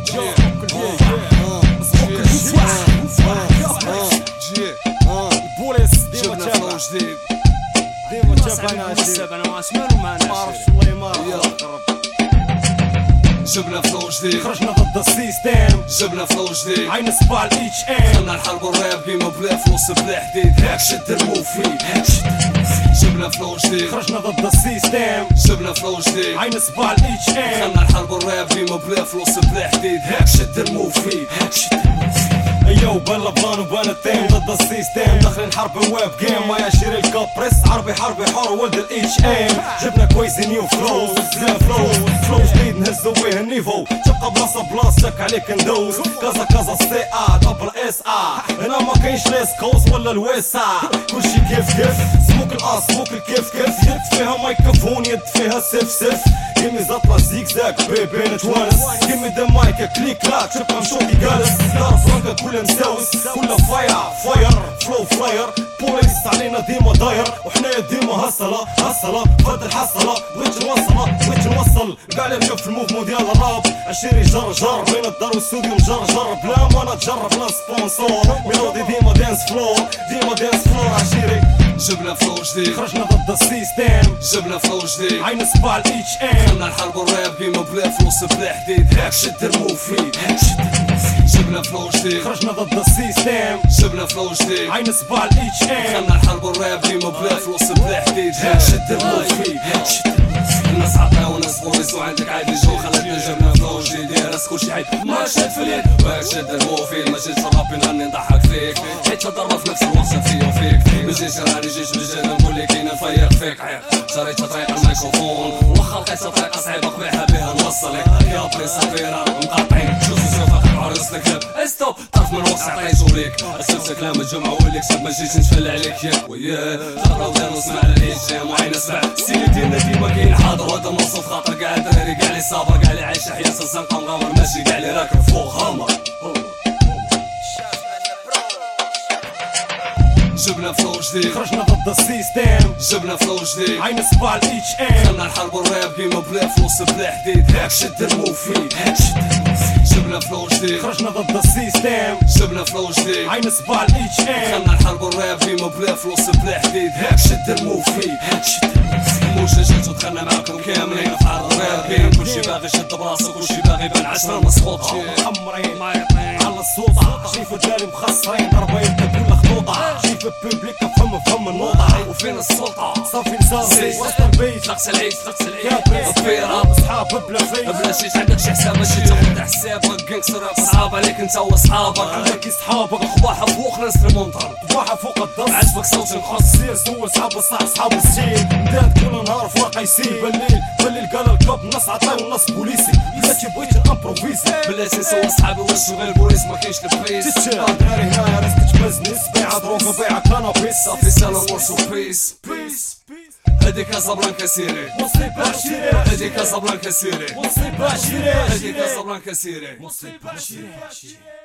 البوليس ديما تابع جديد ديما تابعنا جديد انا ما اسمعو ما نعرفش والله ما جبنا فلو جديد خرجنا ضد السيستم جبنا فلو جديد عين صباع الاتش ام خلنا نحاربو الراب كيما بلا فلوس بلا حديد هاك شد الموفي جبنا فلو جديد خرجنا ضد السيستم جبنا فلو جديد عين صباع الاتش ام خلنا نحاربو الراب كيما بلا فلوس بلا حديد هاك شد الموفي ايو بلا بلان وبلا تيم ضد السيستم داخلين حرب ويب جيم ما يشير الكابريس عربي حربي حر ولد الاتش ام جبنا كويس نيو فلوز زين فلو جديد نهزو بيه النيفو تبقى بلاصه بلاصتك عليك ندوز كازا سي ا دبل اس ا هنا ما كاينش ليسكوس ولا الويسا كلشي كيف سموك الاس سموك الكيف يد فيها مايكروفون يد فيها سيف كيمي زطلة زيكزاك بيبي نتوانس كيمي دا مايكا كليك لاك تبقى مشوطي جالس دار فرانكا كلها مساوس كلها فاير فلو فلاير بوليس علينا ديما داير وحنايا ديما هصلة فهاد الحصلة بغيت نوصل كاع اللي مشاف في الموفمون ديال الراب عشيري جر بين الدار والاستوديو مجر بلا ما نتجرب بلا سبونسور ميلودي ديما دانس فلور عشيري جبنا فلو جديد خرجنا ضد السيستم جبنا فلو جديد عين صباع الاتش ام خلنا نحاربو الراب كيما بلا فلوس بلا حديد هاك شد الموفي جبنا فلو جديد خرجنا ضد السيستم جبنا فلو جديد عين صباع الاتش ام خلنا نحاربو الراب كيما بلا فلوس بلا حديد هاك شد الموفي الناس عطاو ناس بوليس وعندك عادي جو خلتنا جبنا فلو جديد يا راس كلشي عيب ما شد في اليد وهاك شد الموفي ما جيتش رابي نغني نضحك فيك حيت ضربة في نفس الوقت فيا وفيك ما جيتش راني جيت بالجنة نقول لك كاين نفيق فيك شريت طريق الميكروفون واخا لقيت طريقة صعيبة قبيحة بها نوصلك يا بلي صفيرة مقاطعين شوف عرس الكلاب ستوب طرف من وقت عطيتو ليك اسلت كلام الجمعة واللي كسب ما جيتش نتفل عليك ياك وياه جرب دار نسمع على الهجام وعين اسمع السيلي ديالنا ديما كاين حاضر وهذا النص في خاطر كاع الدراري كاع لي صابر كاع لي عايش حياة الزنقة مغامر ماشي كاع لي راكب فوق غامر جبنا فلو جديد خرجنا ضد السيستم جبنا فلو جديد عين صباع الاتش ام خلنا نحاربو الراب كيما بلا فلوس بلا حديد هاك شد الموفي جبنا فلو جديد خرجنا ضد السيستم جبنا فلو جديد عين صباع الاتش ام خلنا نحاربو الراب كيما بلا فلوس بلا حديد هاك شد الموفي موجة ودخلنا معاكم كاملين في عرض الراب كاين كلشي باغي يشد براسو كلشي باغي يبان عشرة مسخوطة محمرين على السلطة شايف الداري مخسرين ضربة يبدا كل خطوطة شايف البوبليك فهم النوطة وفين السلطة صافي نسافي وسط البيت لقس العيد الفيرة اصحاب بلا فيت بلا شي عندك شي حساب ماشي تاخد حسابك جانكستر صحاب عليك انت وصحابك عندك صحابك اخباحة فوق ناس المنطر طباحة فوق الضرب عجبك صوت نخص سير سول صحاب الصح صحاب السيل مداد كل نهار في واقع يسيل بالليل قال الكلب الناس عطاو الناس بوليسي بلاتي بغيت نامبروفيزي بلاتي نسوى صحابي والشغل البوليس ما كاينش البريس دراري هنايا راسك تبزنس بيع دروغ بيع كانابيس صافي سلام ورسو بيس هادي كازابلانكا سيري مصيبة شيري هادي كازابلانكا سيري مصيبة شيري هادي كازابلانكا سيري مصيبة شيري